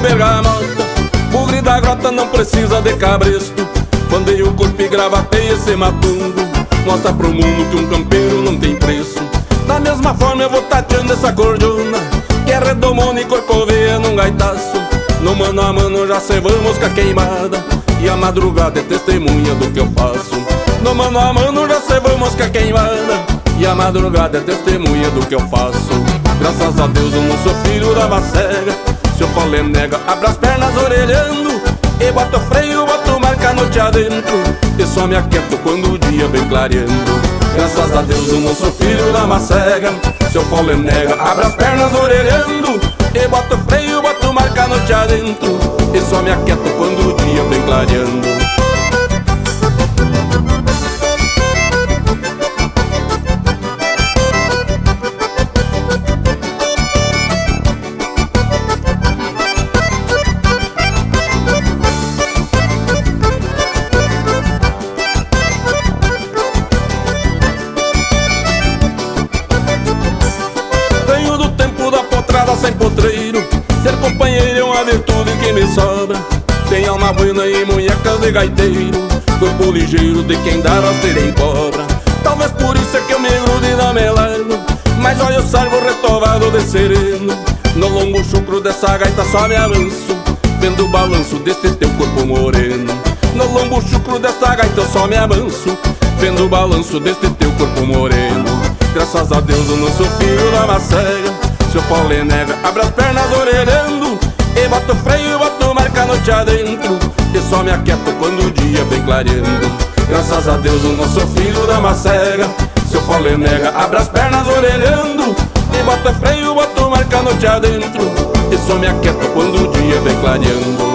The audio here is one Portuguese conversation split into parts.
bergamota. Bugre da grota não precisa de cabresto. Bandeia o corpo e gravateia esse matungo. Mostra pro mundo que um campeiro não tem preço. Da mesma forma eu vou tateando essa cordona, que é redomona e corcoveia num gaitaço. No mano a mano já cevamos com a queimada, e a madrugada é testemunha do que eu faço. No mano a mano já cevamos com a queimada, e a madrugada é testemunha do que eu faço. Graças a Deus eu não sou filho da macega. Se eu falei nega, abra as pernas orelhando, e boto freio, boto marca noite adentro, e só me aquieto quando o dia vem clareando. Graças a Deus eu não sou filho da macega. Se eu falei nega, abra as pernas orelhando, e boto freio, boto marca noite adentro, e só me aquieto quando o dia vem clareando. Sem potreiro, ser companheiro é uma virtude que me sobra. Tem alma buena e munhecas de gaiteiro, corpo ligeiro de quem dá rasteira em cobra. Talvez por isso é que eu me grude e não me largo, mas olha o sarvo retovado de sereno. No lombo chucro dessa gaita só me avanço, vendo o balanço deste teu corpo moreno. No lombo chucro dessa gaita eu só me avanço, vendo o balanço deste teu corpo moreno. Graças a Deus eu não sou filho da macega. Se eu falei nega, abra as pernas orelhando, e boto freio, boto marca noite adentro, e só me aquieto quando o dia vem clareando. Graças a Deus eu não sou filho da macega. Se eu falei nega, abra as pernas orelhando, e boto freio, boto marca noite adentro, e só me aquieto quando o dia vem clareando.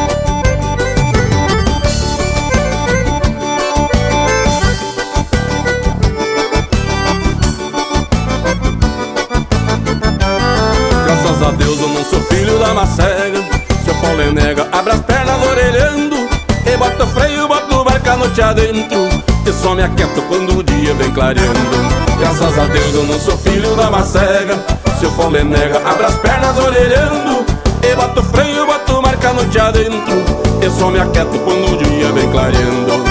Graças a Deus eu não sou filho da macega. Se eu falei nega, abra as pernas orelhando, e boto freio, boto marca noite adentro, e só me aquieto quando o dia vem clareando. Graças a Deus eu não sou filho da macega. Se eu falei nega, abra as pernas orelhando, e boto freio, boto marca noite adentro, e só me aquieto quando o dia vem clareando.